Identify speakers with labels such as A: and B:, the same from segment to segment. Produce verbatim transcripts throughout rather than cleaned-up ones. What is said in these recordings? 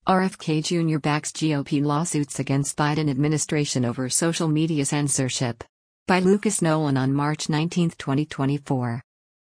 A: R F K Junior backs G O P lawsuits against Biden administration over social media censorship. By Lucas Nolan on March nineteenth, twenty twenty-four.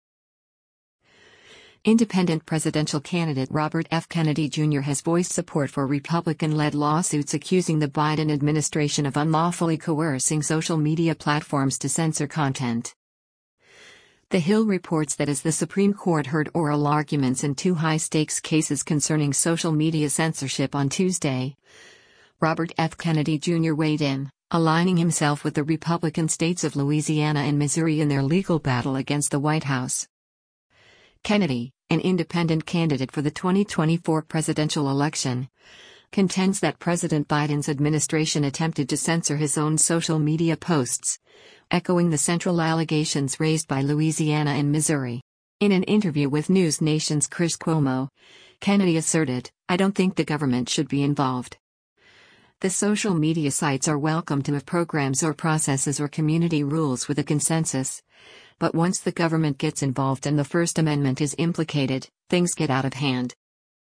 A: Independent presidential candidate Robert F. Kennedy Junior has voiced support for Republican-led lawsuits accusing the Biden administration of unlawfully coercing social media platforms to censor content. The Hill reports that as the Supreme Court heard oral arguments in two high-stakes cases concerning social media censorship on Tuesday, Robert F. Kennedy Junior weighed in, aligning himself with the Republican states of Louisiana and Missouri in their legal battle against the White House. Kennedy, an independent candidate for the twenty twenty-four presidential election, contends that President Biden's administration attempted to censor his own social media posts, echoing the central allegations raised by Louisiana and Missouri. In an interview with News Nation's Chris Cuomo, Kennedy asserted, "I don't think the government should be involved. The social media sites are welcome to have programs or processes or community rules with a consensus, but once the government gets involved and the First Amendment is implicated, things get out of hand."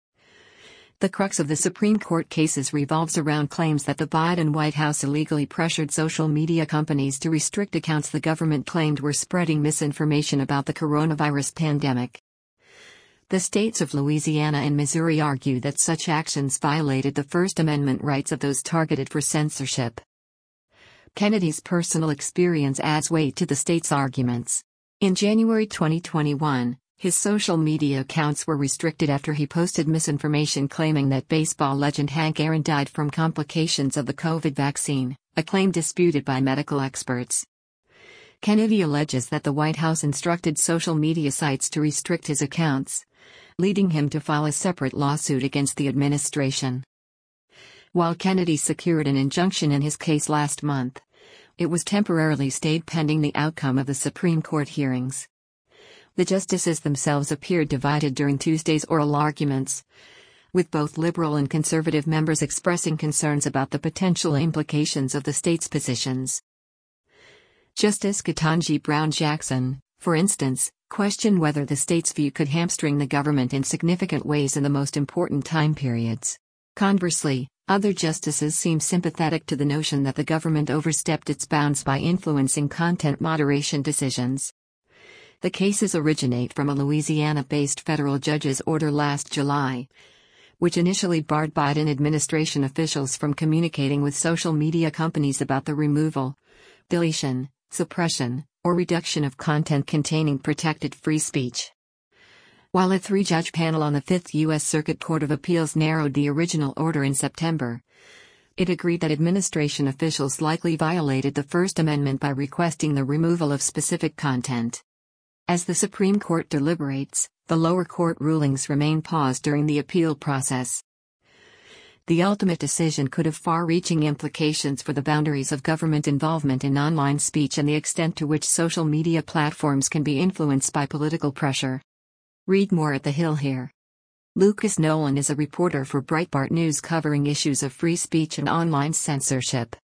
A: The crux of the Supreme Court cases revolves around claims that the Biden White House illegally pressured social media companies to restrict accounts the government claimed were spreading misinformation about the coronavirus pandemic. The states of Louisiana and Missouri argue that such actions violated the First Amendment rights of those targeted for censorship. Kennedy's personal experience adds weight to the state's arguments. In January twenty twenty-one, his social media accounts were restricted after he posted misinformation claiming that baseball legend Hank Aaron died from complications of the COVID vaccine, a claim disputed by medical experts. Kennedy alleges that the White House instructed social media sites to restrict his accounts, leading him to file a separate lawsuit against the administration. While Kennedy secured an injunction in his case last month, it was temporarily stayed pending the outcome of the Supreme Court hearings. The justices themselves appeared divided during Tuesday's oral arguments, with both liberal and conservative members expressing concerns about the potential implications of the state's positions. Justice Ketanji Brown Jackson, for instance, questioned whether the state's view could hamstring the government in significant ways in the most important time periods. Conversely, other justices seem sympathetic to the notion that the government overstepped its bounds by influencing content moderation decisions. The cases originate from a Louisiana-based federal judge's order last July, which initially barred Biden administration officials from communicating with social media companies about the removal, deletion, suppression, or reduction of content containing protected free speech. While a three-judge panel on the Fifth U S Circuit Court of Appeals narrowed the original order in September, it agreed that administration officials likely violated the First Amendment by requesting the removal of specific content. As the Supreme Court deliberates, the lower court rulings remain paused during the appeal process. The ultimate decision could have far-reaching implications for the boundaries of government involvement in online speech and the extent to which social media platforms can be influenced by political pressure. Read more at The Hill here. Lucas Nolan is a reporter for Breitbart News covering issues of free speech and online censorship.